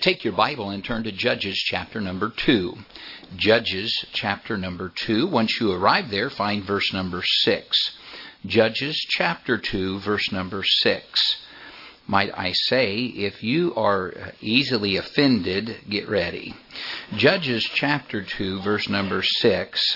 Take your Bible and turn to Judges chapter number 2. Judges chapter number 2. Once you arrive there, find verse number 6. Judges chapter 2, verse number 6. Might I say, if you are easily offended, get ready. Judges chapter 2, verse number 6.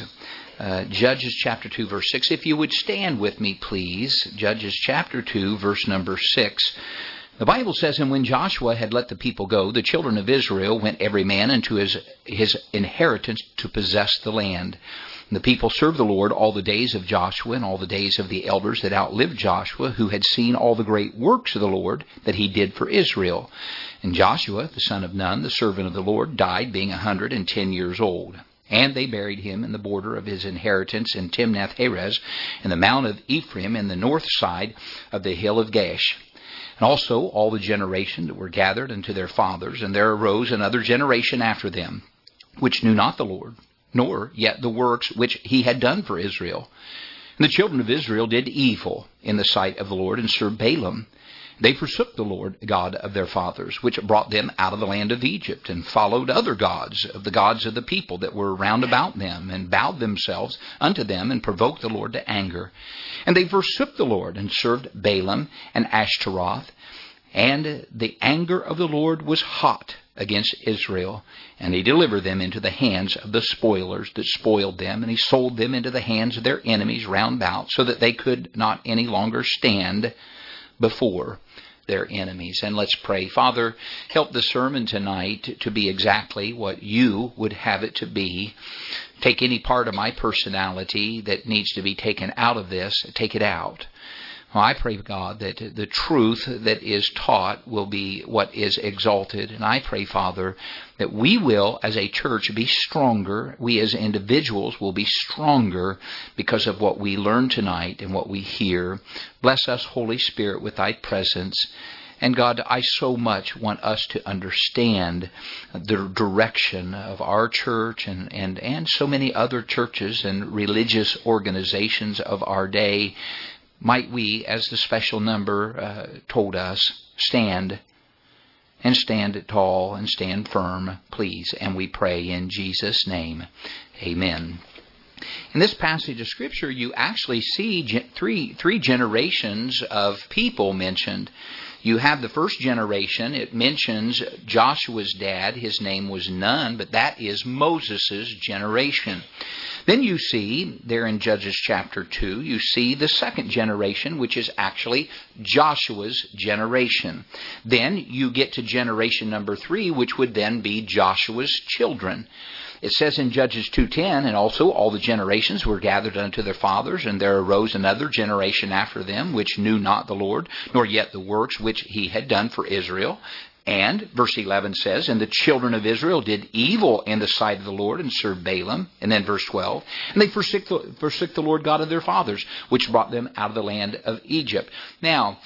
Judges chapter 2, verse 6. If you would stand with me, please. Judges chapter 2, verse number 6. The Bible says, "And when Joshua had let the people go, the children of Israel went every man into his inheritance to possess the land. And the people served the Lord all the days of Joshua and all the days of the elders that outlived Joshua, who had seen all the great works of the Lord that he did for Israel. And Joshua, the son of Nun, the servant of the Lord, died being 110 years old. And they buried him in the border of his inheritance in Timnath-Heres, in the mount of Ephraim, in the north side of the hill of Gaash. And also all the generation that were gathered unto their fathers, and there arose another generation after them, which knew not the Lord, nor yet the works which he had done for Israel. And the children of Israel did evil in the sight of the Lord, and served Balaam. They forsook the Lord God of their fathers, which brought them out of the land of Egypt, and followed other gods, of the people that were round about them, and bowed themselves unto them, and provoked the Lord to anger. And they forsook the Lord, and served Balaam and Ashtaroth. And the anger of the Lord was hot against Israel, and he delivered them into the hands of the spoilers that spoiled them, and he sold them into the hands of their enemies round about, so that they could not any longer stand before their enemies." And let's pray. Father, help the sermon tonight to be exactly what you would have it to be. Take any part of my personality that needs to be taken out of this, take it out. Well, I pray, God, that the truth that is taught will be what is exalted. And I pray, Father, that we will, as a church, be stronger. We as individuals will be stronger because of what we learn tonight and what we hear. Bless us, Holy Spirit, with thy presence. And God, I so much want us to understand the direction of our church and so many other churches and religious organizations of our day. Might we, as the special number told us, stand tall and stand firm, please. And we pray in Jesus' name. Amen. In this passage of Scripture, you actually see three generations of people mentioned. You have the first generation. It mentions Joshua's dad. His name was Nun, but that is Moses' generation. Then you see, there in Judges chapter 2, you see the second generation, which is actually Joshua's generation. Then you get to generation number 3, which would then be Joshua's children. It says in Judges 2:10, "And also all the generations were gathered unto their fathers, and there arose another generation after them, which knew not the Lord, nor yet the works which he had done for Israel." And verse 11 says, "And the children of Israel did evil in the sight of the Lord, and served Balaam." And then verse 12, "And they forsook the Lord God of their fathers, which brought them out of the land of Egypt." Now,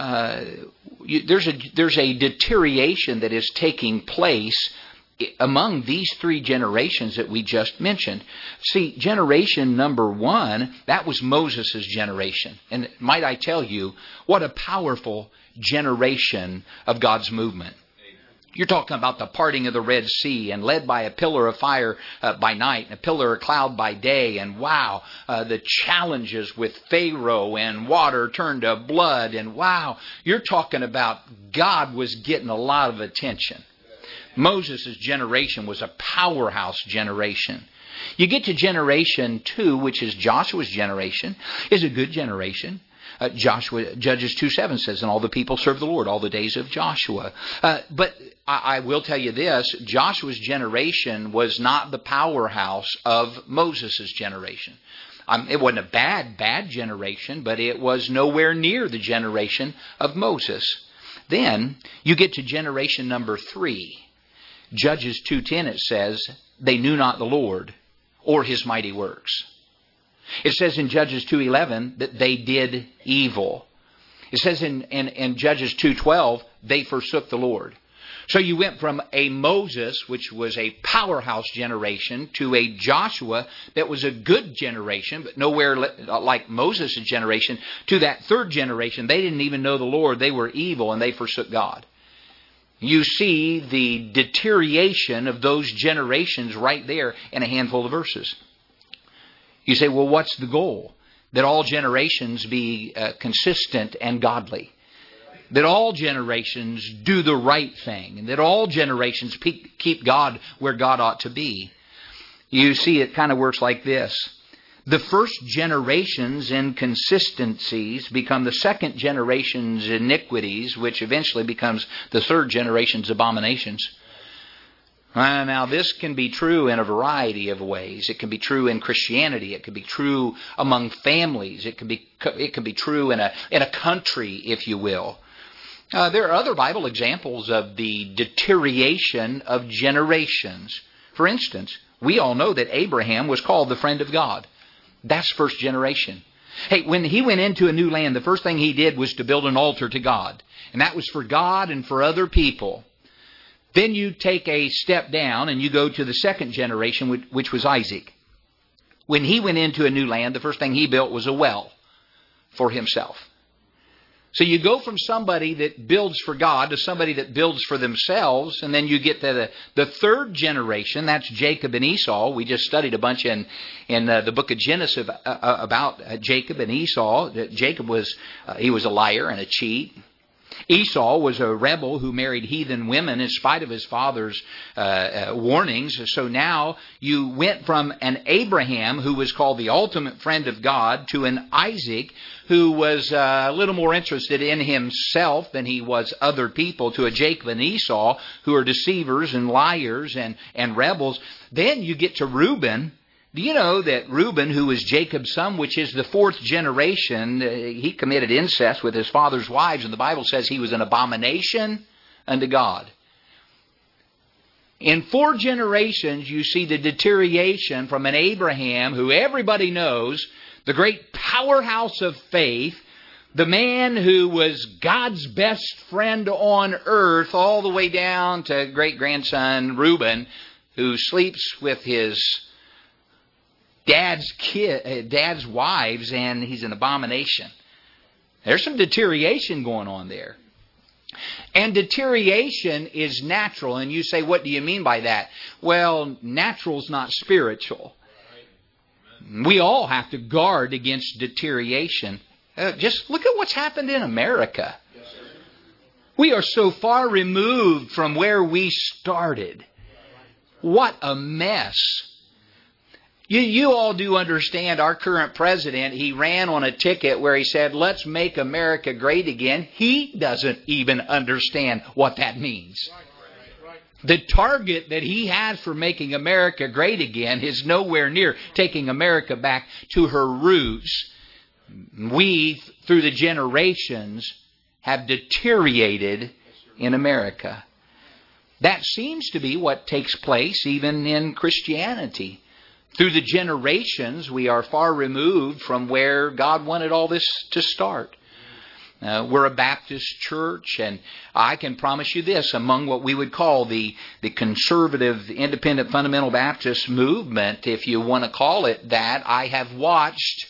there's a deterioration that is taking place among these three generations that we just mentioned. See, generation number 1, that was Moses' generation. And might I tell you, what a powerful generation of God's movement. You're talking about the parting of the Red Sea, and led by a pillar of fire by night and a pillar of cloud by day. And wow, the challenges with Pharaoh and water turned to blood. And wow, you're talking about God was getting a lot of attention. Moses' generation was a powerhouse generation. You get to generation 2, which is Joshua's generation, is a good generation. Judges 2:7 says, "And all the people served the Lord all the days of Joshua." But I will tell you this, Joshua's generation was not the powerhouse of Moses' generation. It wasn't a bad generation, but it was nowhere near the generation of Moses. Then you get to generation number 3. Judges 2:10, it says, "They knew not the Lord or his mighty works." It says in Judges 2:11 that they did evil. It says in Judges 2:12, they forsook the Lord. So you went from a Moses, which was a powerhouse generation, to a Joshua that was a good generation, but nowhere like Moses' generation, to that third generation. They didn't even know the Lord. They were evil and they forsook God. You see the deterioration of those generations right there in a handful of verses. You say, well, what's the goal? That all generations be consistent and godly. That all generations do the right thing. And that all generations keep God where God ought to be. You see, it kind of works like this. The first generation's inconsistencies become the second generation's iniquities, which eventually becomes the third generation's abominations. Now, this can be true in a variety of ways. It can be true in Christianity. It can be true among families. It can be true in a country, if you will. There are other Bible examples of the deterioration of generations. For instance, we all know that Abraham was called the friend of God. That's first generation. Hey, when he went into a new land, the first thing he did was to build an altar to God. And that was for God and for other people. Then you take a step down and you go to the second generation, which was Isaac. When he went into a new land, the first thing he built was a well for himself. So you go from somebody that builds for God to somebody that builds for themselves, and then you get to the third generation. That's Jacob and Esau. We just studied a bunch in the book of Genesis about Jacob and Esau. Jacob was a liar and a cheat. Esau was a rebel who married heathen women in spite of his father's warnings. So now you went from an Abraham who was called the ultimate friend of God to an Isaac who was a little more interested in himself than he was other people, to a Jacob and Esau who are deceivers and liars and rebels. Then you get to Reuben. Do you know that Reuben, who was Jacob's son, which is the fourth generation, he committed incest with his father's wives, and the Bible says he was an abomination unto God. In 4 generations, you see the deterioration from an Abraham, who everybody knows, the great powerhouse of faith, the man who was God's best friend on earth, all the way down to great-grandson Reuben, who sleeps with his dad's wives, and he's an abomination. There's some deterioration going on there. And deterioration is natural. And you say, what do you mean by that? Well, natural is not spiritual. We all have to guard against deterioration. Just look at what's happened in America. We are so far removed from where we started. What a mess. You all do understand our current president, he ran on a ticket where he said, let's make America great again. He doesn't even understand what that means. The target that he has for making America great again is nowhere near taking America back to her roots. We, through the generations, have deteriorated in America. That seems to be what takes place even in Christianity. Through the generations, we are far removed from where God wanted all this to start. We're a Baptist church, and I can promise you this, among what we would call the conservative, independent, fundamental Baptist movement, if you want to call it that, I have watched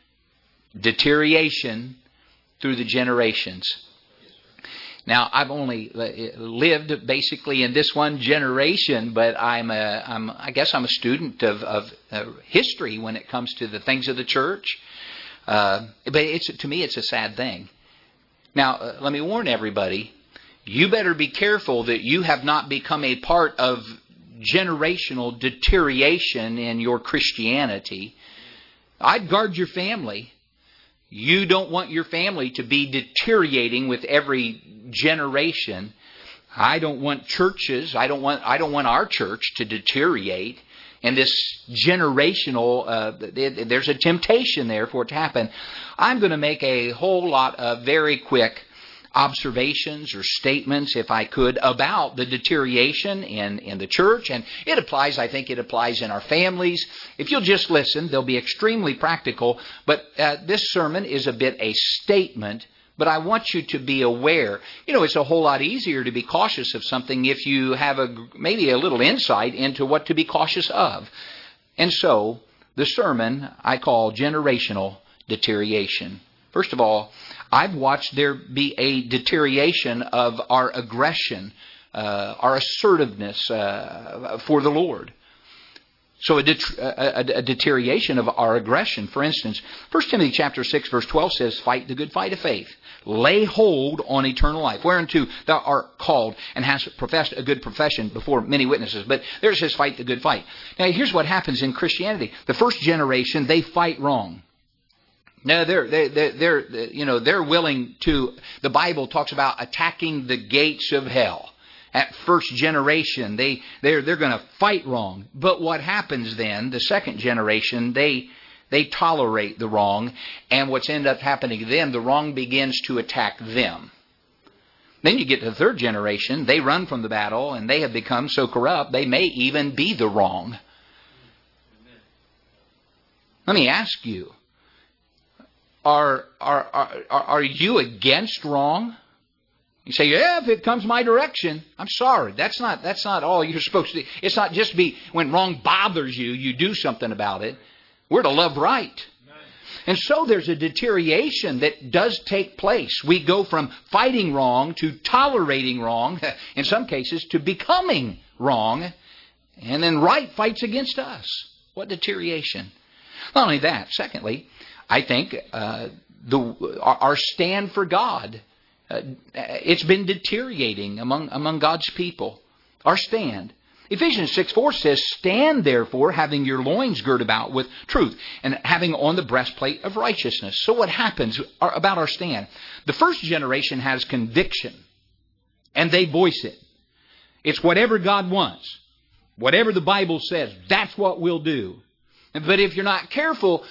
deterioration through the generations. Now, I've only lived basically in this one generation, but I guess I'm a student of history when it comes to the things of the church. But to me, it's a sad thing. Now, let me warn everybody, you better be careful that you have not become a part of generational deterioration in your Christianity. I'd guard your family. You don't want your family to be deteriorating with every generation. I don't want churches, I don't want our church to deteriorate. And this generational, there's a temptation there for it to happen. I'm going to make a whole lot of very quick observations or statements, if I could, about the deterioration in the church. And I think it applies in our families. If you'll just listen, they'll be extremely practical. But this sermon is a bit a statement. But I want you to be aware. It's a whole lot easier to be cautious of something if you have maybe a little insight into what to be cautious of. And so, the sermon I call generational deterioration. First of all, I've watched there be a deterioration of our aggression, our assertiveness for the Lord. So a deterioration of our aggression. For instance, 1 Timothy chapter 6, verse 12 says, "Fight the good fight of faith. Lay hold on eternal life, whereunto thou art called, and hast professed a good profession before many witnesses." But there it says, "Fight the good fight." Now here's what happens in Christianity. The first generation, they fight wrong. No, they're willing to. The Bible talks about attacking the gates of hell. At first generation, they're going to fight wrong. But what happens then? The second generation, they tolerate the wrong, and what's ended up happening to them, the wrong begins to attack them. Then you get to the third generation, they run from the battle, and they have become so corrupt they may even be the wrong. Let me ask you. Are you against wrong? You say, "Yeah, if it comes my direction." I'm sorry. That's not all you're supposed to do. It's not just when wrong bothers you, you do something about it. We're to love right. And so there's a deterioration that does take place. We go from fighting wrong to tolerating wrong, in some cases to becoming wrong, and then right fights against us. What deterioration? Not only that, secondly, I think our stand for God, it's been deteriorating among God's people. Our stand. Ephesians 6:4 says, "Stand therefore, having your loins girt about with truth, and having on the breastplate of righteousness." So what happens about our stand? The first generation has conviction, and they voice it. It's whatever God wants. Whatever the Bible says, that's what we'll do. But if you're not careful,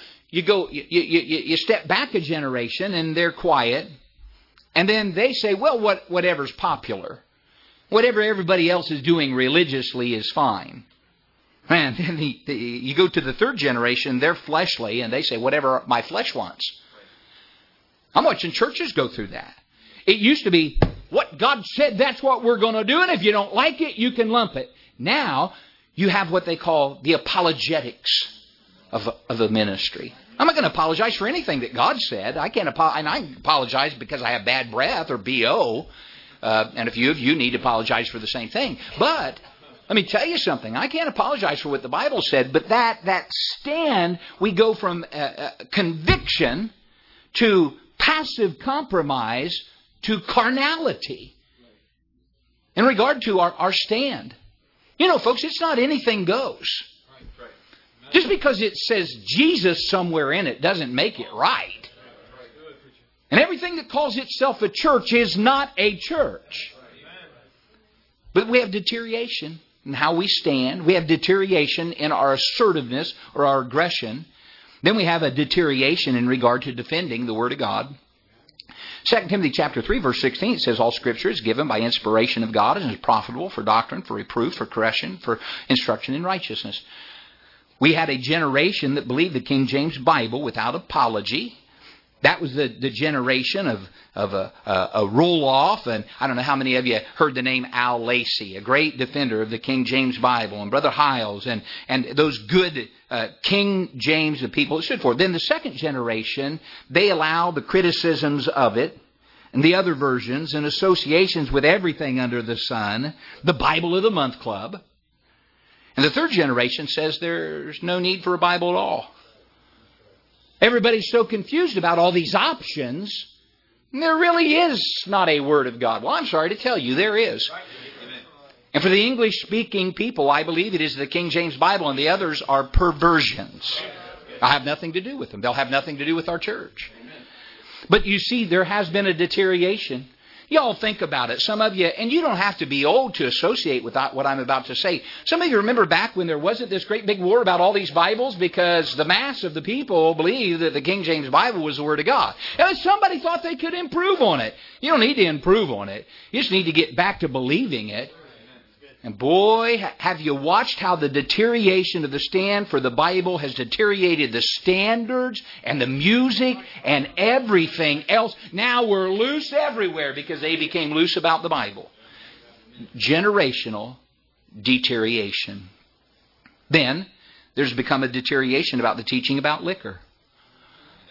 you step back a generation, and they're quiet, and then they say, "Well, whatever's popular. Whatever everybody else is doing religiously is fine." And then you go to the third generation, they're fleshly, and they say, "Whatever my flesh wants." I'm watching churches go through that. It used to be, what God said, that's what we're going to do, and if you don't like it, you can lump it. Now, you have what they call the apologetics of the ministry. I'm not going to apologize for anything that God said. I can't apologize because I have bad breath or BO. And a few of you need to apologize for the same thing. But let me tell you something. I can't apologize for what the Bible said, but that stand, we go from conviction to passive compromise to carnality in regard to our stand. You know, folks, it's not anything goes. Just because it says Jesus somewhere in it doesn't make it right. And everything that calls itself a church is not a church. But we have deterioration in how we stand. We have deterioration in our assertiveness or our aggression. Then we have a deterioration in regard to defending the Word of God. 2 Timothy chapter 3, verse 16, it says, "All Scripture is given by inspiration of God and is profitable for doctrine, for reproof, for correction, for instruction in righteousness." We had a generation that believed the King James Bible without apology. That was the generation of a roll-off. And I don't know how many of you heard the name Al Lacey, a great defender of the King James Bible, and Brother Hiles, and those good King James people that stood for it. Then the second generation, they allow the criticisms of it, and the other versions, and associations with everything under the sun, the Bible of the Month Club. And the third generation says there's no need for a Bible at all. Everybody's so confused about all these options. And there really is not a Word of God. Well, I'm sorry to tell you, there is. And for the English-speaking people, I believe it is the King James Bible, and the others are perversions. I have nothing to do with them. They'll have nothing to do with our church. But you see, there has been a deterioration. Y'all think about it. Some of you, and you don't have to be old to associate with what I'm about to say. Some of you remember back when there wasn't this great big war about all these Bibles because the mass of the people believed that the King James Bible was the Word of God. And somebody thought they could improve on it. You don't need to improve on it. You just need to get back to believing it. And boy, have you watched how the deterioration of the stand for the Bible has deteriorated the standards and the music and everything else. Now we're loose everywhere because they became loose about the Bible. Generational deterioration. Then there's become a deterioration about the teaching about liquor.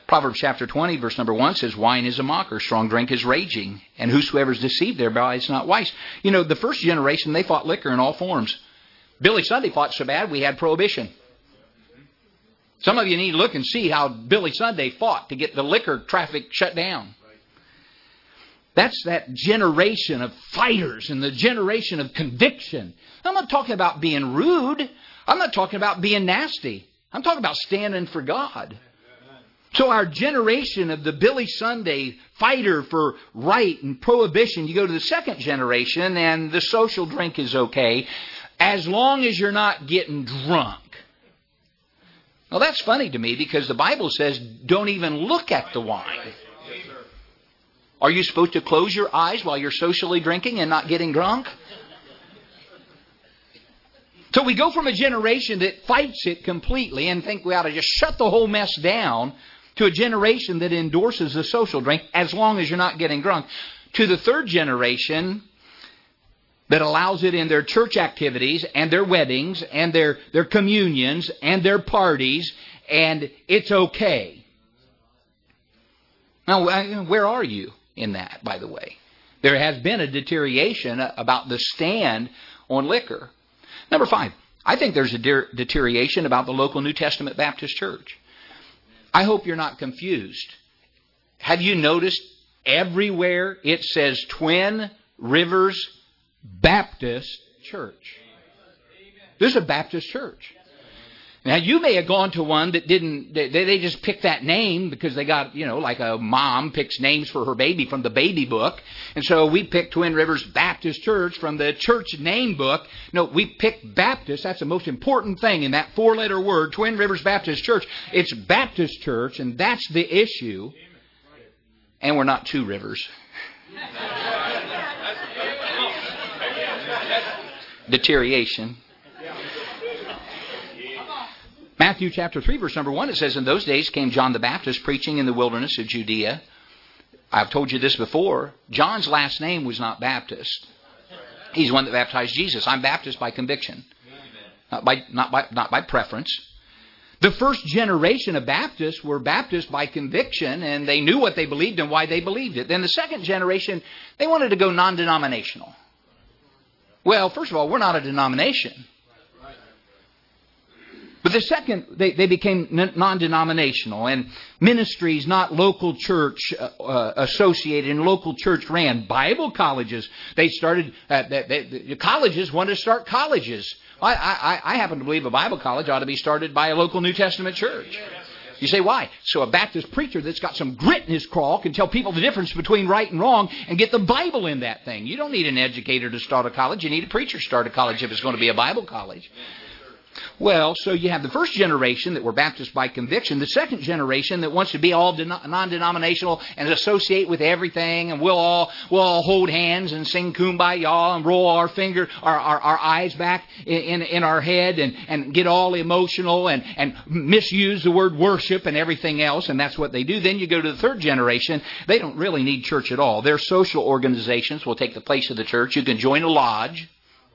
Proverbs chapter 20, verse number 1 says, wine is a mocker, strong drink is raging, and whosoever is deceived thereby is not wise. You know, the first generation, they fought liquor in all forms. Billy Sunday fought so bad, we had prohibition. Some of you need to look and see how Billy Sunday fought to get the liquor traffic shut down. That's that generation of fighters and the generation of conviction. I'm not talking about being rude. I'm not talking about being nasty. I'm talking about standing for God. So our generation of the Billy Sunday fighter for right and prohibition, you go to the second generation and the social drink is okay as long as you're not getting drunk. Well, that's funny to me because the Bible says don't even look at the wine. Are you supposed to close your eyes while you're socially drinking and not getting drunk? So we go from a generation that fights it completely and think we ought to just shut the whole mess down to a generation that endorses the social drink as long as you're not getting drunk, to the third generation that allows it in their church activities and their weddings and their communions and their parties, and it's okay. Now, where are you in that, by the way? There has been a deterioration about the stand on liquor. Number 5, I think there's a deterioration about the local New Testament Baptist church. I hope you're not confused. Have you noticed everywhere it says Twin Rivers Baptist Church? This is a Baptist church. Now, you may have gone to one that didn't, they just picked that name because they got, like a mom picks names for her baby from the baby book. And so we picked Twin Rivers Baptist Church from the church name book. No, we picked Baptist. That's the most important thing in that 4-letter word, Twin Rivers Baptist Church. It's Baptist Church, and that's the issue. And we're not two rivers. Deterioration. Matthew chapter 3, verse number 1, it says, in those days came John the Baptist preaching in the wilderness of Judea. I've told you this before. John's last name was not Baptist. He's the one that baptized Jesus. I'm Baptist by conviction, not by preference. The first generation of Baptists were Baptist by conviction, and they knew what they believed and why they believed it. Then the second generation, they wanted to go non-denominational. Well, first of all, we're not a denomination. But the second, they became non-denominational, and ministries not local church associated and local church ran. Bible colleges, they started, the colleges wanted to start colleges. I happen to believe a Bible college ought to be started by a local New Testament church. You say, why? So a Baptist preacher that's got some grit in his crawl can tell people the difference between right and wrong and get the Bible in that thing. You don't need an educator to start a college. You need a preacher to start a college if it's going to be a Bible college. Well, so you have the first generation that were Baptist by conviction, the second generation that wants to be all non-denominational and associate with everything, and we'll all hold hands and sing Kumbaya and roll our eyes back in our head and get all emotional and misuse the word worship and everything else, and that's what they do. Then you go to the third generation. They don't really need church at all. Their social organizations will take the place of the church. You can join a lodge.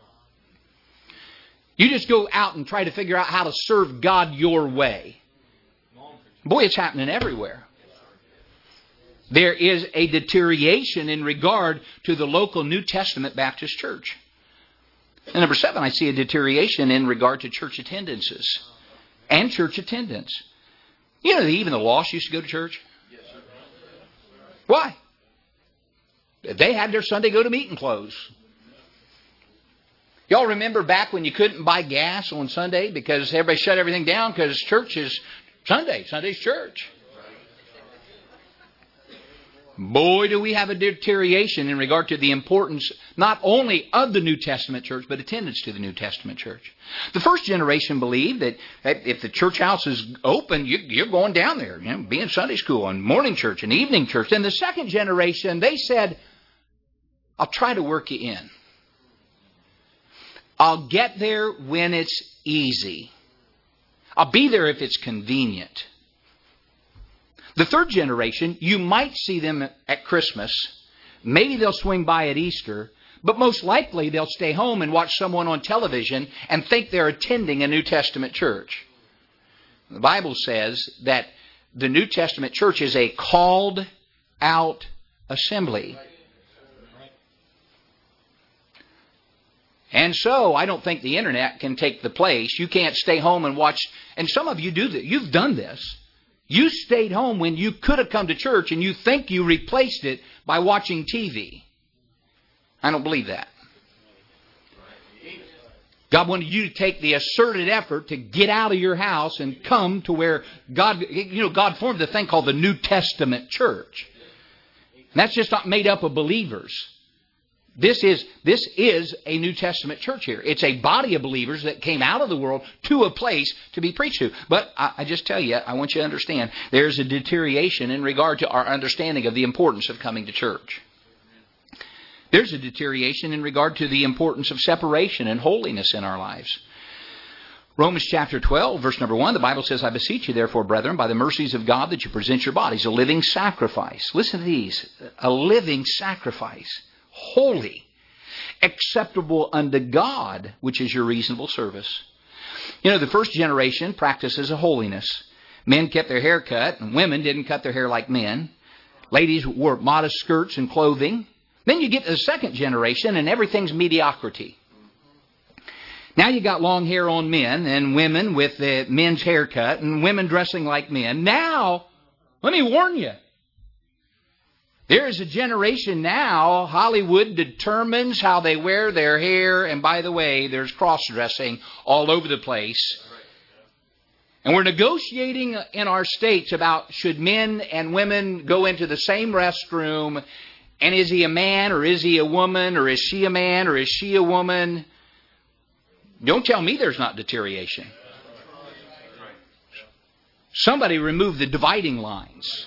You just go out and try to figure out how to serve God your way. Boy, it's happening everywhere. There is a deterioration in regard to the local New Testament Baptist church. And number 7, I see a deterioration in regard to church attendances and church attendance. You know, even the lost used to go to church. Why? They had their Sunday go to meeting clothes. Y'all remember back when you couldn't buy gas on Sunday because everybody shut everything down because church is Sunday. Sunday's church. Boy, do we have a deterioration in regard to the importance not only of the New Testament church, but attendance to the New Testament church. The first generation believed that if the church house is open, you're going down there, be in Sunday school and morning church and evening church. And the second generation, they said, I'll try to work you in. I'll get there when it's easy. I'll be there if it's convenient. The third generation, you might see them at Christmas. Maybe they'll swing by at Easter. But most likely they'll stay home and watch someone on television and think they're attending a New Testament church. The Bible says that the New Testament church is a called out assembly. And so I don't think the internet can take the place. You can't stay home and watch. And some of you do that. You've done this. You stayed home when you could have come to church, and you think you replaced it by watching TV. I don't believe that. God wanted you to take the asserted effort to get out of your house and come to where God formed the thing called the New Testament church. And that's just not made up of believers. This is a New Testament church here. It's a body of believers that came out of the world to a place to be preached to. But I just tell you, I want you to understand, there's a deterioration in regard to our understanding of the importance of coming to church. There's a deterioration in regard to the importance of separation and holiness in our lives. Romans chapter 12, verse number 1, the Bible says, I beseech you therefore, brethren, by the mercies of God, that you present your bodies a living sacrifice. Listen to these. A living sacrifice. Holy, acceptable unto God, which is your reasonable service. You know, the first generation practices a holiness. Men kept their hair cut, and women didn't cut their hair like men. Ladies wore modest skirts and clothing. Then you get to the second generation, and everything's mediocrity. Now you got long hair on men, and women with the men's haircut, and women dressing like men. Now, let me warn you. There is a generation now, Hollywood determines how they wear their hair. And by the way, there's cross-dressing all over the place. And we're negotiating in our states about should men and women go into the same restroom. And is he a man or is he a woman? Or is she a man or is she a woman? Don't tell me there's not deterioration. Somebody remove the dividing lines.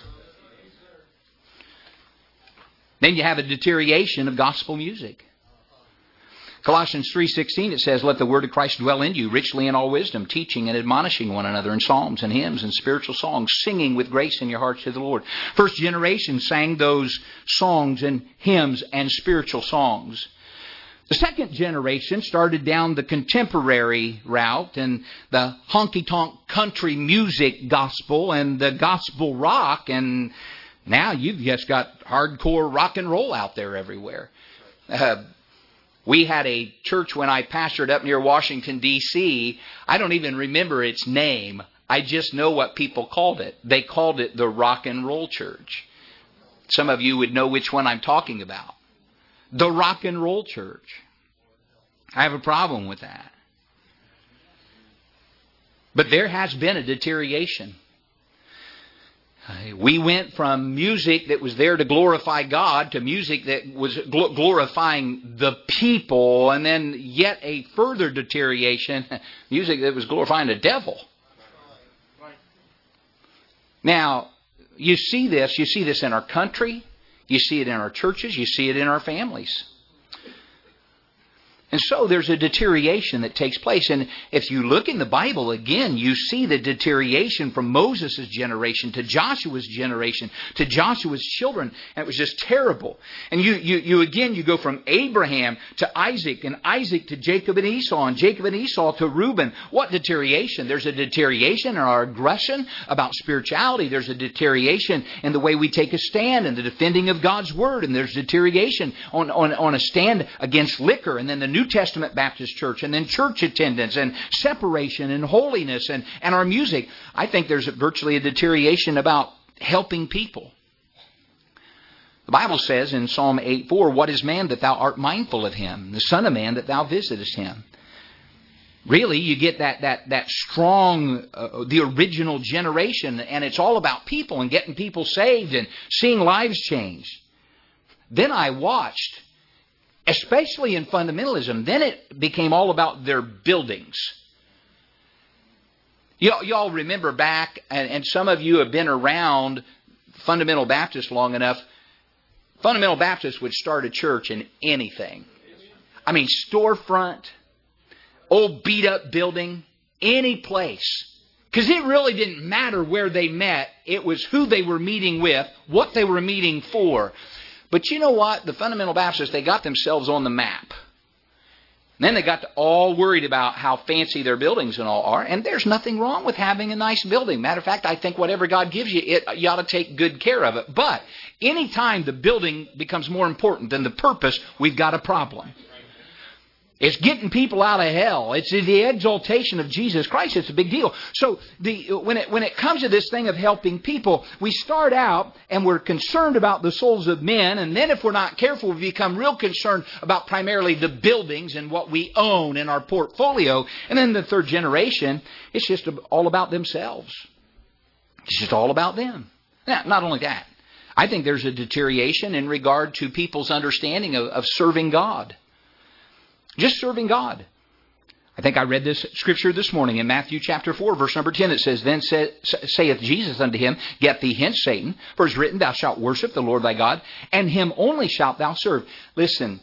Then you have a deterioration of gospel music. Colossians 3:16, it says, let the word of Christ dwell in you richly in all wisdom, teaching and admonishing one another in psalms and hymns and spiritual songs, singing with grace in your hearts to the Lord. First generation sang those songs and hymns and spiritual songs. The second generation started down the contemporary route and the honky-tonk country music gospel and the gospel rock, and now you've just got hardcore rock and roll out there everywhere. We had a church when I pastored up near Washington, D.C. I don't even remember its name. I just know what people called it. They called it the Rock and Roll Church. Some of you would know which one I'm talking about. The Rock and Roll Church. I have a problem with that. But there has been a deterioration. We went from music that was there to glorify God to music that was glorifying the people, and then yet a further deterioration, music that was glorifying the devil. Now, you see this in our country, you see it in our churches, you see it in our families. And so there's a deterioration that takes place. And if you look in the Bible, again, you see the deterioration from Moses' generation to Joshua's generation to Joshua's children. And it was just terrible. And you go from Abraham to Isaac, and Isaac to Jacob and Esau, and Jacob and Esau to Reuben. What deterioration? There's a deterioration in our aggression about spirituality. There's a deterioration in the way we take a stand in the defending of God's Word. And there's deterioration on a stand against liquor. And then the New Testament Baptist Church, and then church attendance, and separation, and holiness, and our music. I think there's virtually a deterioration about helping people. The Bible says in Psalm 8:4, what is man that thou art mindful of him? The son of man that thou visitest him. Really, you get that strong, the original generation, and it's all about people and getting people saved and seeing lives changed. Then I watched, especially in fundamentalism, then it became all about their buildings. Y'all remember back, and some of you have been around Fundamental Baptists long enough. Fundamental Baptists would start a church in anything. I mean, storefront, old beat-up building, any place. Because it really didn't matter where they met. It was who they were meeting with, what they were meeting for. But you know what? The Fundamental Baptists, they got themselves on the map. And then they got all worried about how fancy their buildings and all are. And there's nothing wrong with having a nice building. Matter of fact, I think whatever God gives you, you ought to take good care of it. But anytime the building becomes more important than the purpose, we've got a problem. It's getting people out of hell. It's the exaltation of Jesus Christ. It's a big deal. So when it comes to this thing of helping people, we start out and we're concerned about the souls of men. And then if we're not careful, we become real concerned about primarily the buildings and what we own in our portfolio. And then the third generation, it's just all about themselves. It's just all about them. Now, not only that, I think there's a deterioration in regard to people's understanding of serving God. Just serving God. I think I read this scripture this morning in Matthew chapter 4, verse number 10. It says, Then saith Jesus unto him, Get thee hence, Satan, for it is written, Thou shalt worship the Lord thy God, and him only shalt thou serve. Listen,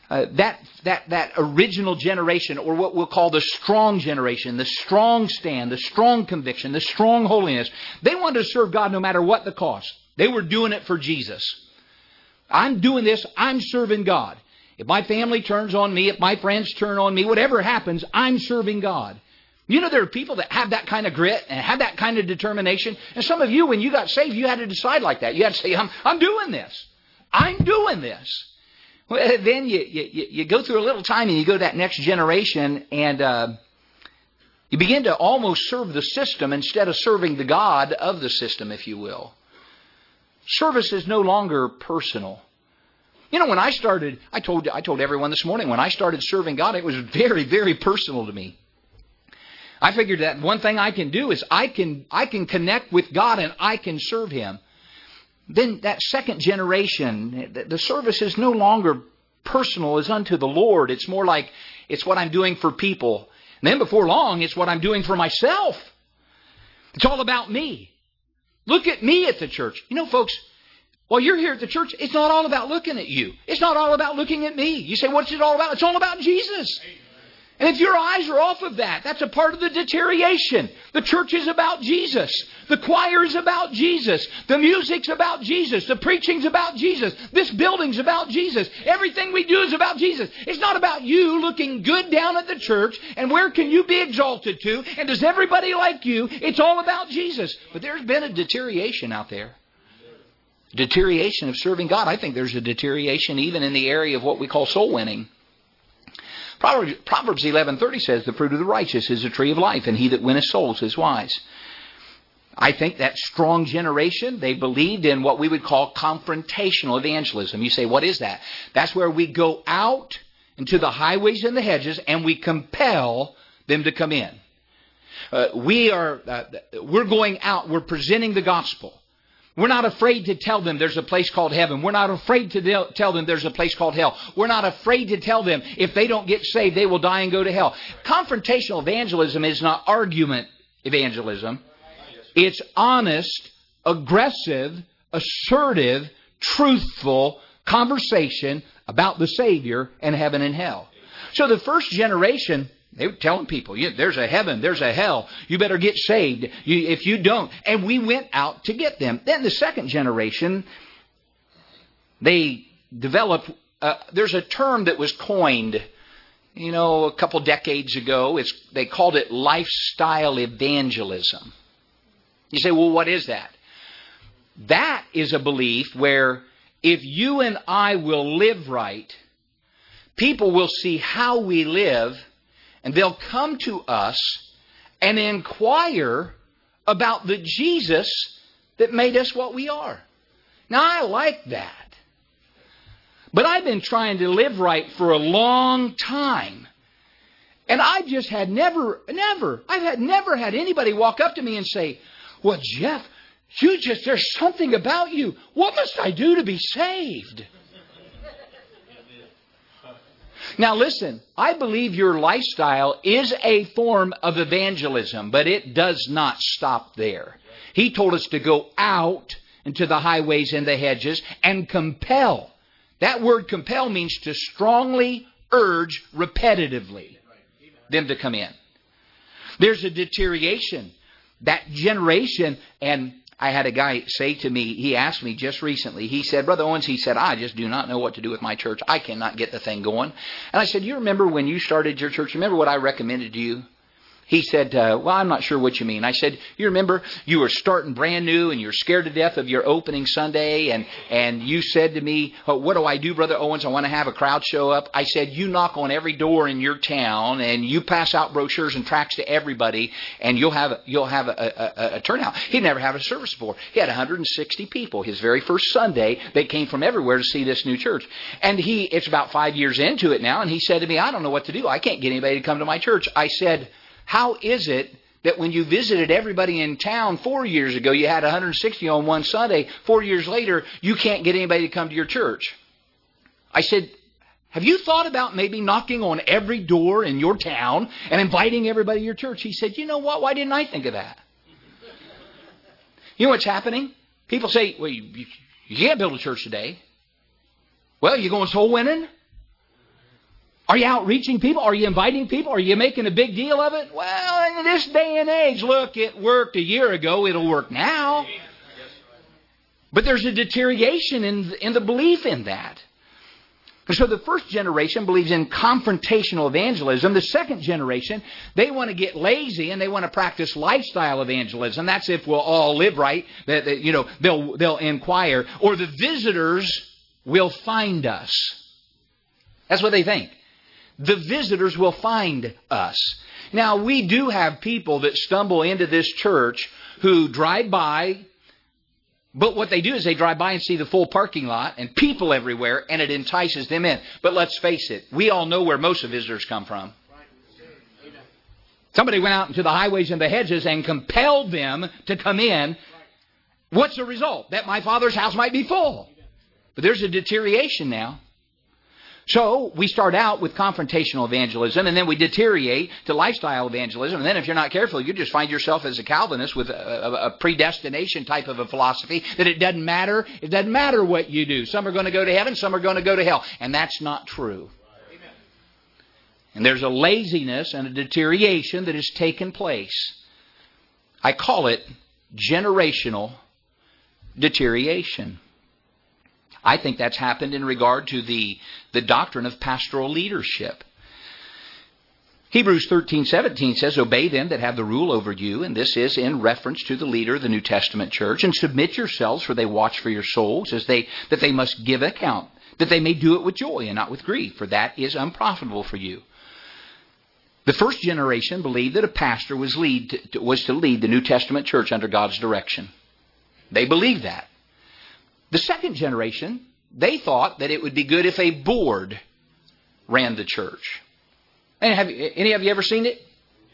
that original generation, or what we'll call the strong generation, the strong stand, the strong conviction, the strong holiness, they wanted to serve God no matter what the cost. They were doing it for Jesus. I'm doing this, I'm serving God. If my family turns on me, if my friends turn on me, whatever happens, I'm serving God. You know, there are people that have that kind of grit and have that kind of determination. And some of you, when you got saved, you had to decide like that. You had to say, I'm doing this. I'm doing this. Well, then you go through a little time and you go to that next generation and you begin to almost serve the system instead of serving the God of the system, if you will. Service is no longer personal. You know, when I started, I told everyone this morning, when I started serving God, it was very, very personal to me. I figured that one thing I can do is I can connect with God and I can serve Him. Then that second generation, the service is no longer personal as unto the Lord. It's more like it's what I'm doing for people. And then before long, it's what I'm doing for myself. It's all about me. Look at me at the church. You know, folks, while you're here at the church, it's not all about looking at you. It's not all about looking at me. You say, what's it all about? It's all about Jesus. And if your eyes are off of that, that's a part of the deterioration. The church is about Jesus. The choir is about Jesus. The music's about Jesus. The preaching's about Jesus. This building's about Jesus. Everything we do is about Jesus. It's not about you looking good down at the church and where can you be exalted to and does everybody like you. It's all about Jesus. But there's been a deterioration out there. Deterioration of serving God. I think there's a deterioration even in the area of what we call soul winning. Proverbs 11:30 says, The fruit of the righteous is a tree of life, and he that winneth souls is wise. I think that strong generation, they believed in what we would call confrontational evangelism. You say, what is that? That's where we go out into the highways and the hedges and we compel them to come in. We're going out, we're presenting the gospel. We're not afraid to tell them there's a place called heaven. We're not afraid to tell them there's a place called hell. We're not afraid to tell them if they don't get saved, they will die and go to hell. Confrontational evangelism is not argument evangelism. It's honest, aggressive, assertive, truthful conversation about the Savior and heaven and hell. So the first generation, they were telling people, there's a heaven, there's a hell. You better get saved if you don't. And we went out to get them. Then the second generation, they developed, there's a term that was coined, a couple decades ago. They called it lifestyle evangelism. You say, well, what is that? That is a belief where if you and I will live right, people will see how we live, and they'll come to us and inquire about the Jesus that made us what we are. Now, I like that. But I've been trying to live right for a long time. And I just had never had anybody walk up to me and say, well, Jeff, there's something about you. What must I do to be saved? Now listen, I believe your lifestyle is a form of evangelism, but it does not stop there. He told us to go out into the highways and the hedges and compel. That word compel means to strongly urge repetitively them to come in. There's a deterioration. That generation, and I had a guy say to me, he asked me just recently, he said, Brother Owens, he said, I just do not know what to do with my church. I cannot get the thing going. And I said, you remember when you started your church, remember what I recommended to you? He said, well, I'm not sure what you mean. I said, you remember you were starting brand new and you're scared to death of your opening Sunday. And you said to me, oh, what do I do, Brother Owens? I want to have a crowd show up. I said, you knock on every door in your town and you pass out brochures and tracts to everybody and you'll have a turnout. He'd never had a service before. He had 160 people. His very first Sunday, they came from everywhere to see this new church. And it's about 5 years into it now. And he said to me, I don't know what to do. I can't get anybody to come to my church. I said, how is it that when you visited everybody in town 4 years ago, you had 160 on one Sunday, 4 years later, you can't get anybody to come to your church? I said, have you thought about maybe knocking on every door in your town and inviting everybody to your church? He said, you know what? Why didn't I think of that? You know what's happening? People say, well, you can't build a church today. Well, you going soul winning? Are you outreaching people? Are you inviting people? Are you making a big deal of it? Well, in this day and age, look, it worked a year ago. It'll work now. But there's a deterioration in the belief in that. And so the first generation believes in confrontational evangelism. The second generation, they want to get lazy and they want to practice lifestyle evangelism. That's if we'll all live right. They'll inquire. Or the visitors will find us. That's what they think. The visitors will find us. Now, we do have people that stumble into this church who drive by, but what they do is they drive by and see the full parking lot and people everywhere, and it entices them in. But let's face it, we all know where most of visitors come from. Somebody went out into the highways and the hedges and compelled them to come in. What's the result? That my Father's house might be full. But there's a deterioration now. So we start out with confrontational evangelism, and then we deteriorate to lifestyle evangelism. And then if you're not careful, you just find yourself as a Calvinist with a predestination type of a philosophy that it doesn't matter. It doesn't matter what you do. Some are going to go to heaven, some are going to go to hell. And that's not true. And there's a laziness and a deterioration that has taken place. I call it generational deterioration. I think that's happened in regard to the doctrine of pastoral leadership. Hebrews 13:17 says, obey them that have the rule over you, and this is in reference to the leader of the New Testament church, and submit yourselves, for they watch for your souls, that they must give account, that they may do it with joy and not with grief, for that is unprofitable for you. The first generation believed that a pastor was to lead the New Testament church under God's direction. They believed that. The second generation, they thought that it would be good if a board ran the church. And have any of you ever seen it?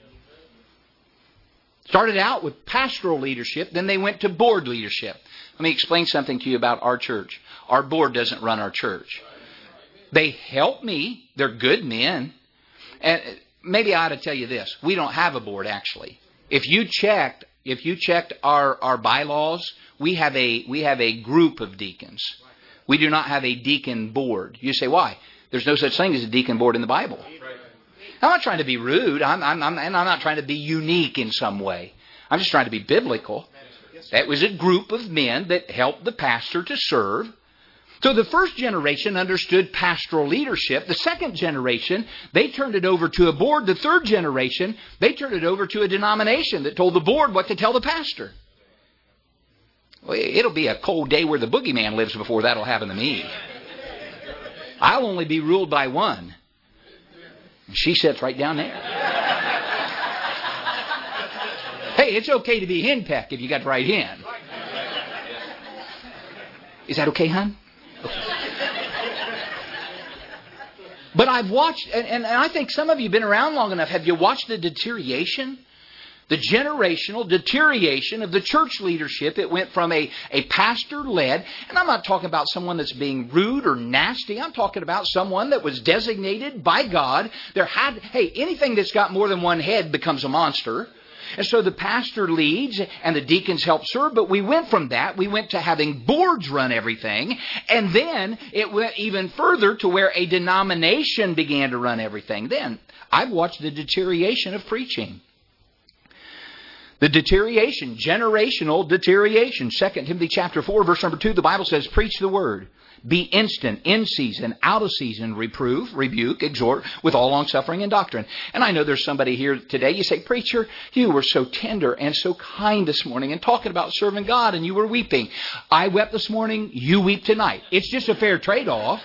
Started out with pastoral leadership, then they went to board leadership. Let me explain something to you about our church. Our board doesn't run our church. They help me. They're good men. And maybe I ought to tell you this. We don't have a board, actually. If you checked our bylaws, we have a group of deacons. We do not have a deacon board. You say, why? There's no such thing as a deacon board in the Bible. I'm not trying to be rude. I'm not trying to be unique in some way. I'm just trying to be biblical. That was a group of men that helped the pastor to serve. So the first generation understood pastoral leadership. The second generation, they turned it over to a board. The third generation, they turned it over to a denomination that told the board what to tell the pastor. Well, it'll be a cold day where the boogeyman lives before that'll happen to me. I'll only be ruled by one. And she sits right down there. Hey, it's okay to be henpecked if you got the right hen. Is that okay, hon? But I've watched, and I think some of you have been around long enough. Have you watched the deterioration? The generational deterioration of the church leadership. It went from a pastor-led, and I'm not talking about someone that's being rude or nasty. I'm talking about someone that was designated by God. Anything that's got more than one head becomes a monster. And so the pastor leads and the deacons help serve, but we went from that. We went to having boards run everything, and then it went even further to where a denomination began to run everything. Then I've watched the deterioration of preaching. The deterioration, generational deterioration. 2 Timothy chapter 4, verse number 2, the Bible says, preach the word. Be instant, in season, out of season, reprove, rebuke, exhort, with all longsuffering and doctrine. And I know there's somebody here today, you say, preacher, you were so tender and so kind this morning and talking about serving God and you were weeping. I wept this morning, you weep tonight. It's just a fair trade-off.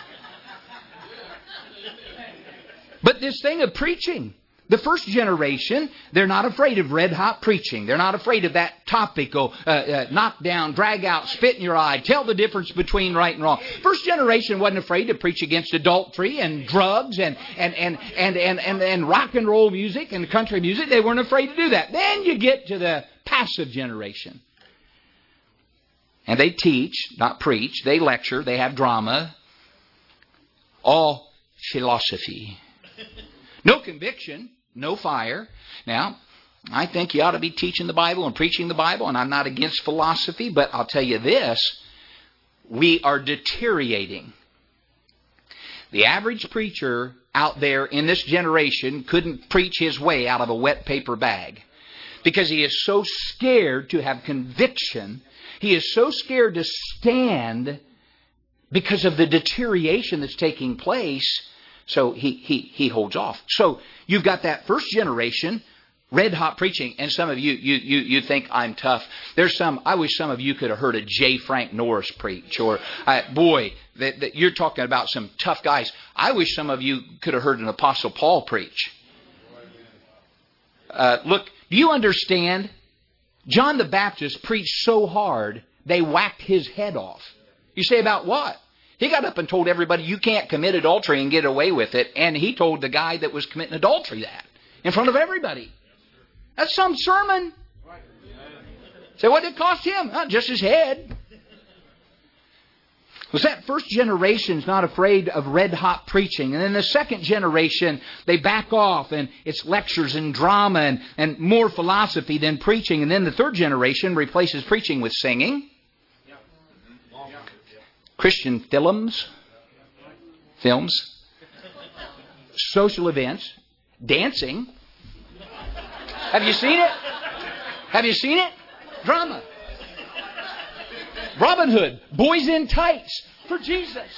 But this thing of preaching, the first generation, they're not afraid of red-hot preaching. They're not afraid of that topical, knock down, drag out, spit in your eye, tell the difference between right and wrong. First generation wasn't afraid to preach against adultery and drugs and rock and roll music and country music. They weren't afraid to do that. Then you get to the passive generation. And they teach, not preach. They lecture. They have drama. All philosophy. No conviction. No fire. Now, I think you ought to be teaching the Bible and preaching the Bible, and I'm not against philosophy, but I'll tell you this, we are deteriorating. The average preacher out there in this generation couldn't preach his way out of a wet paper bag because he is so scared to have conviction. He is so scared to stand because of the deterioration that's taking place. So he holds off. So you've got that first generation, red hot preaching, and some of you think I'm tough. I wish some of you could have heard a J. Frank Norris preach, or you're talking about some tough guys. I wish some of you could have heard an Apostle Paul preach. Look, do you understand? John the Baptist preached so hard they whacked his head off. You say, about what? He got up and told everybody, you can't commit adultery and get away with it. And he told the guy that was committing adultery that in front of everybody. That's some sermon. So what did it cost him? Just his head. Was that first generation's not afraid of red-hot preaching. And then the second generation, they back off and it's lectures and drama and more philosophy than preaching. And then the third generation replaces preaching with singing. Christian films, social events, dancing. Have you seen it? Have you seen it? Drama. Robin Hood, boys in tights for Jesus.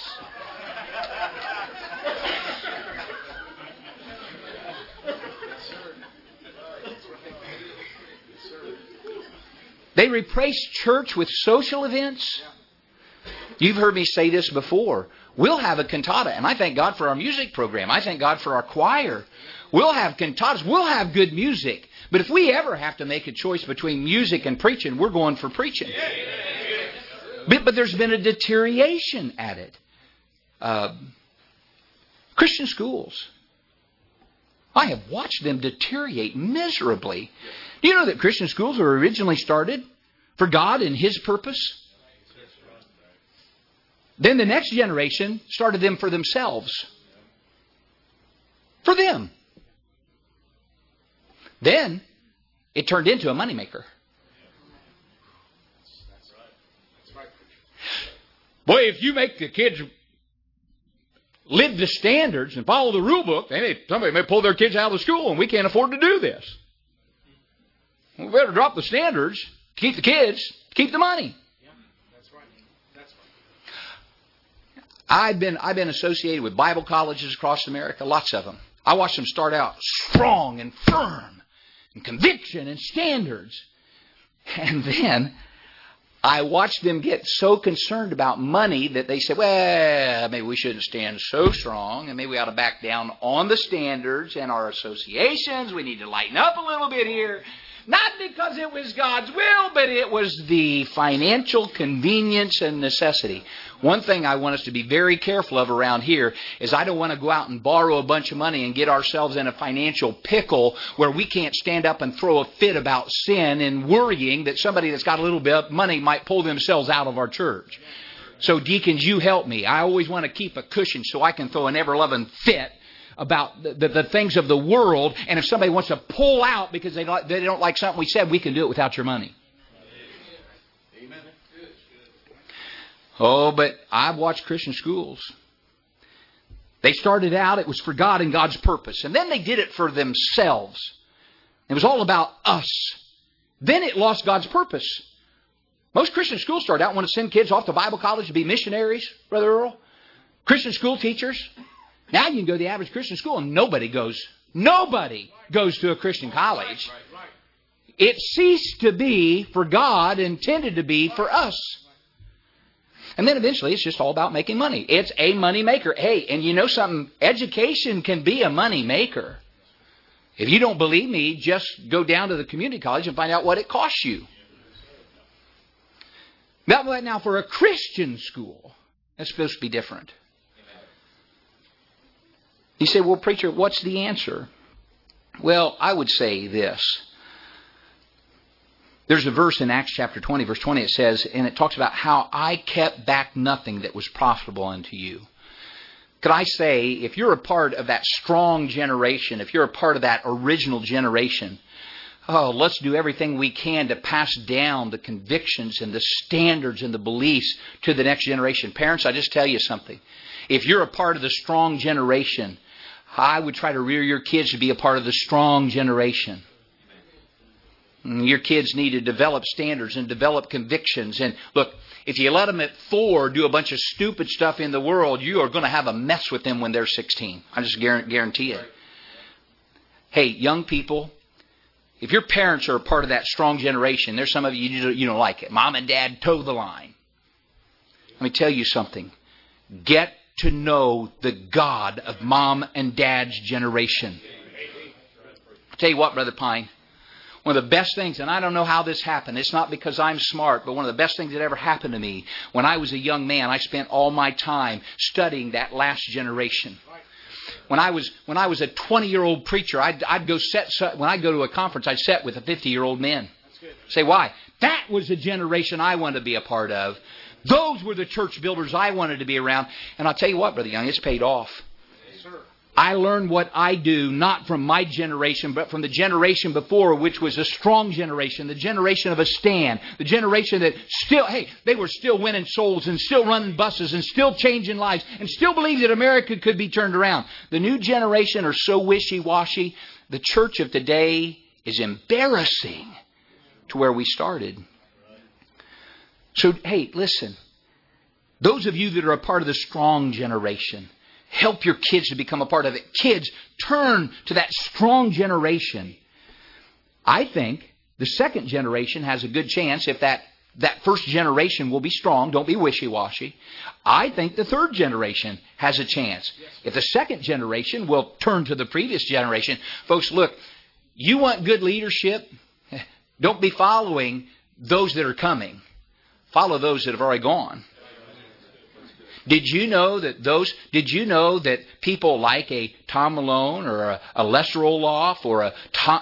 They replace church with social events. You've heard me say this before. We'll have a cantata, and I thank God for our music program. I thank God for our choir. We'll have cantatas. We'll have good music. But if we ever have to make a choice between music and preaching, we're going for preaching. But there's been a deterioration at it. Christian schools. I have watched them deteriorate miserably. Do you know that Christian schools were originally started for God and His purpose? Then the next generation started them for themselves. For them. Then it turned into a moneymaker. Boy, if you make the kids live the standards and follow the rule book, somebody may pull their kids out of the school and we can't afford to do this. We better drop the standards, keep the kids, keep the money. I've been associated with Bible colleges across America, lots of them. I watched them start out strong and firm and conviction and standards. And then I watched them get so concerned about money that they said, well, maybe we shouldn't stand so strong and maybe we ought to back down on the standards and our associations. We need to lighten up a little bit here. Not because it was God's will, but it was the financial convenience and necessity. One thing I want us to be very careful of around here is I don't want to go out and borrow a bunch of money and get ourselves in a financial pickle where we can't stand up and throw a fit about sin and worrying that somebody that's got a little bit of money might pull themselves out of our church. So deacons, you help me. I always want to keep a cushion so I can throw an ever-loving fit about the things of the world, and if somebody wants to pull out because they don't like something we said, we can do it without your money. Amen. Oh, but I've watched Christian schools. They started out, it was for God and God's purpose, and then they did it for themselves. It was all about us. then it lost God's purpose. Most Christian schools start out wanting to send kids off to Bible college to be missionaries, Brother Earl. Christian school teachers. Now you can go to the average Christian school and nobody goes to a Christian college. It ceased to be for God, intended to be for us. And then eventually it's just all about making money. It's a money maker. Hey, and you know something? Education can be a money maker. If you don't believe me, just go down to the community college and find out what it costs you. Now for a Christian school, that's supposed to be different. You say, well, preacher, what's the answer? Well, I would say this. There's a verse in Acts chapter 20, verse 20, it says, and it talks about how I kept back nothing that was profitable unto you. Could I say, if you're a part of that strong generation, if you're a part of that original generation, let's do everything we can to pass down the convictions and the standards and the beliefs to the next generation. Parents, I just tell you something. If you're a part of the strong generation, I would try to rear your kids to be a part of the strong generation. Your kids need to develop standards and develop convictions. And look, if you let them at 4 do a bunch of stupid stuff in the world, you are going to have a mess with them when they're 16. I just guarantee it. Hey, young people, if your parents are a part of that strong generation, there's some of you don't like it. Mom and Dad toe the line. Let me tell you something. Get to know the God of Mom and Dad's generation. I'll tell you what, Brother Pine. One of the best things, and I don't know how this happened. It's not because I'm smart, but one of the best things that ever happened to me. When I was a young man, I spent all my time studying that last generation. When I was a 20-year-old preacher, I'd go when I go to a conference, I'd sit with a 50-year-old men. Say, why? That was the generation I wanted to be a part of. Those were the church builders I wanted to be around. And I'll tell you what, Brother Young, it's paid off. Yes, sir. I learned what I do, not from my generation, but from the generation before, which was a strong generation, the generation of a stand, the generation that still, they were still winning souls and still running buses and still changing lives and still believed that America could be turned around. The new generation are so wishy-washy. The church of today is embarrassing to where we started. So, hey, listen. Those of you that are a part of the strong generation, help your kids to become a part of it. Kids, turn to that strong generation. I think the second generation has a good chance if that first generation will be strong. Don't be wishy-washy. I think the third generation has a chance. If the second generation will turn to the previous generation. Folks, look, you want good leadership? Don't be following those that are coming. Follow those that have already gone. Did you know that people like a Tom Malone or a Lester Olof or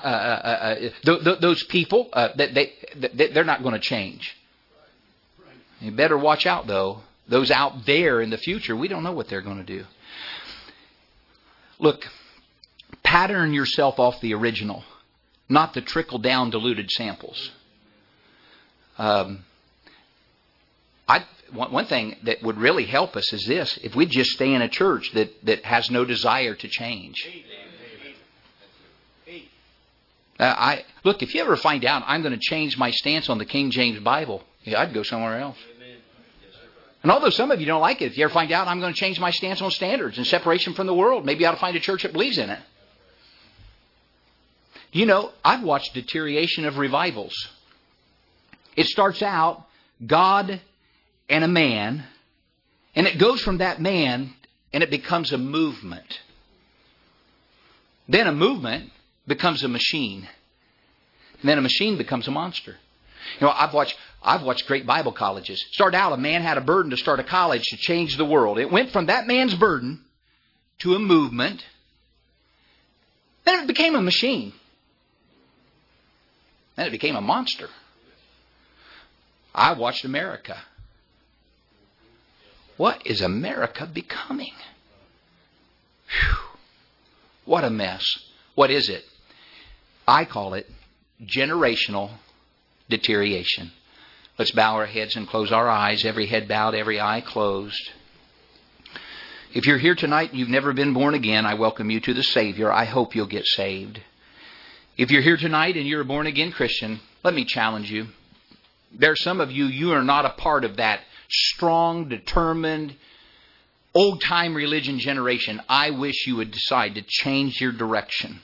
those people they're not going to change. You better watch out though. Those out there in the future, we don't know what they're going to do. Look, pattern yourself off the original, not the trickle down diluted samples. One thing that would really help us is this: if we just stay in a church that has no desire to change. Look, if you ever find out I'm going to change my stance on the King James Bible, I'd go somewhere else. And although some of you don't like it, if you ever find out I'm going to change my stance on standards and separation from the world, maybe you ought to find a church that believes in it. You know, I've watched deterioration of revivals. It starts out God and a man, and it goes from that man and it becomes a movement. Then a movement becomes a machine. And then a machine becomes a monster. You know, I've watched great Bible colleges. Started out, a man had a burden to start a college to change the world. It went from that man's burden to a movement. Then it became a machine. Then it became a monster. I watched America. What is America becoming? Whew. What a mess. What is it? I call it generational deterioration. Let's bow our heads and close our eyes. Every head bowed, every eye closed. If you're here tonight and you've never been born again, I welcome you to the Savior. I hope you'll get saved. If you're here tonight and you're a born-again Christian, let me challenge you. There are some of you, you are not a part of that strong, determined, old-time religion generation. I wish you would decide to change your direction.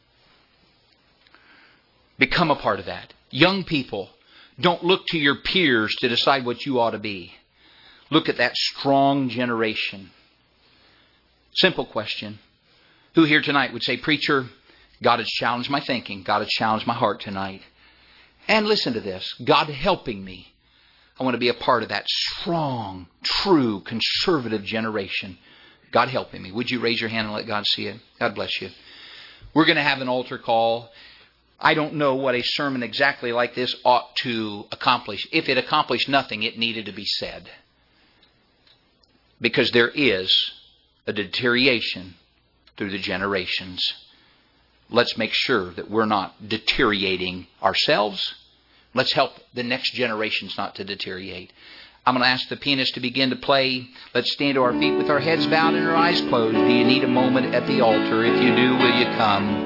Become a part of that. Young people, don't look to your peers to decide what you ought to be. Look at that strong generation. Simple question. Who here tonight would say, Preacher, God has challenged my thinking. God has challenged my heart tonight. And listen to this. God helping me. I want to be a part of that strong, true, conservative generation. God helping me. Would you raise your hand and let God see it? God bless you. We're going to have an altar call. I don't know what a sermon exactly like this ought to accomplish. If it accomplished nothing, it needed to be said. Because there is a deterioration through the generations. Let's make sure that we're not deteriorating ourselves. Let's help the next generations not to deteriorate. I'm going to ask the pianist to begin to play. Let's stand to our feet with our heads bowed and our eyes closed. Do you need a moment at the altar? If you do, will you come?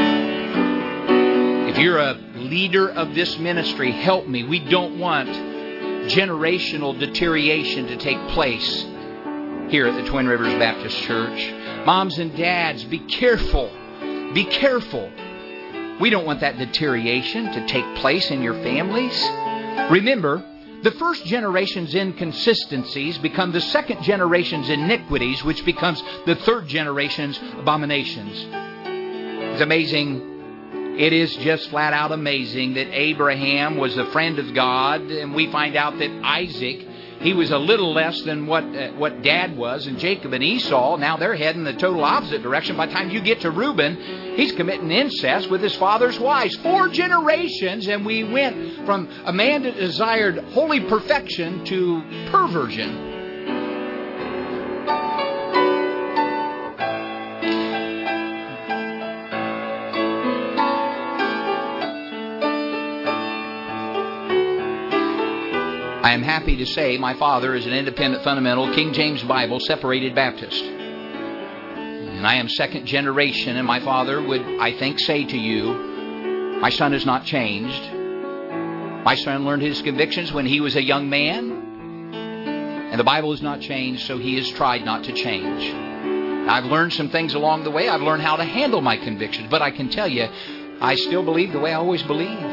If you're a leader of this ministry, help me. We don't want generational deterioration to take place here at the Twin Rivers Baptist Church. Moms and dads, be careful. Be careful. We don't want that deterioration to take place in your families. Remember, the first generation's inconsistencies become the second generation's iniquities, which becomes the third generation's abominations. It's amazing. It is just flat out amazing that Abraham was a friend of God, and we find out that Isaac, he was a little less than what Dad was, and Jacob and Esau, now they're heading the total opposite direction. By the time you get to Reuben, he's committing incest with his father's wives. 4 generations, and we went from a man that desired holy perfection to perversion. I am happy to say my father is an independent, fundamental, King James Bible, separated Baptist. And I am second generation, and my father would, I think, say to you, my son has not changed. My son learned his convictions when he was a young man, and the Bible has not changed, so he has tried not to change. I've learned some things along the way. I've learned how to handle my convictions, but I can tell you, I still believe the way I always believed.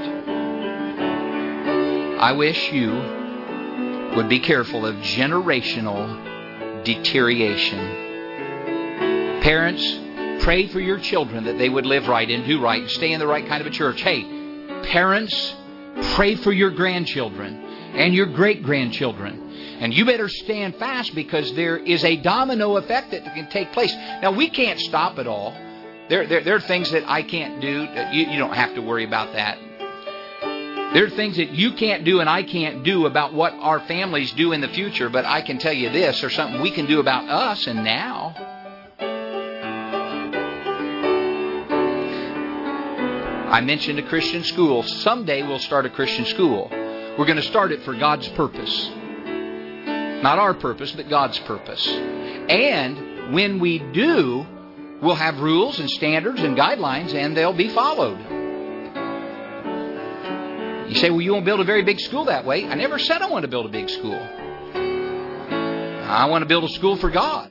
I wish you would be careful of generational deterioration. Parents, pray for your children that they would live right and do right and stay in the right kind of a church. Hey, parents, pray for your grandchildren and your great-grandchildren. And you better stand fast, because there is a domino effect that can take place. Now, we can't stop it all. There are things that I can't do. You don't have to worry about that. There are things that you can't do and I can't do about what our families do in the future, but I can tell you this, there's something we can do about us and now. I mentioned a Christian school. Someday we'll start a Christian school. We're going to start it for God's purpose. Not our purpose, but God's purpose. And when we do, we'll have rules and standards and guidelines, and they'll be followed. You say, well, you won't build a very big school that way. I never said I want to build a big school. I want to build a school for God.